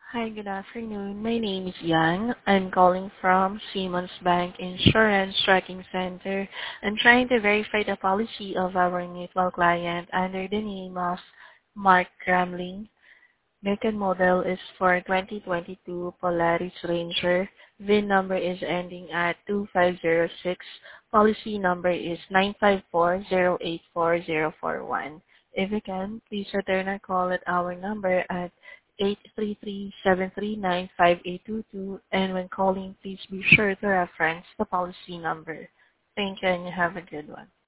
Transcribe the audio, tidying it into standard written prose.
Hi, good afternoon. My name is Yan. I'm calling from Simmons Bank Insurance Tracking Center and trying to verify the policy of our mutual client under the name of Mark Gramling. Make and model is for 2022 Polaris Ranger. VIN number is ending at 2506. Policy number is 954084041. If you can, please return our call at our number at 833-739-5822, and when calling, please be sure to reference the policy number. Thank you, and you have a good one.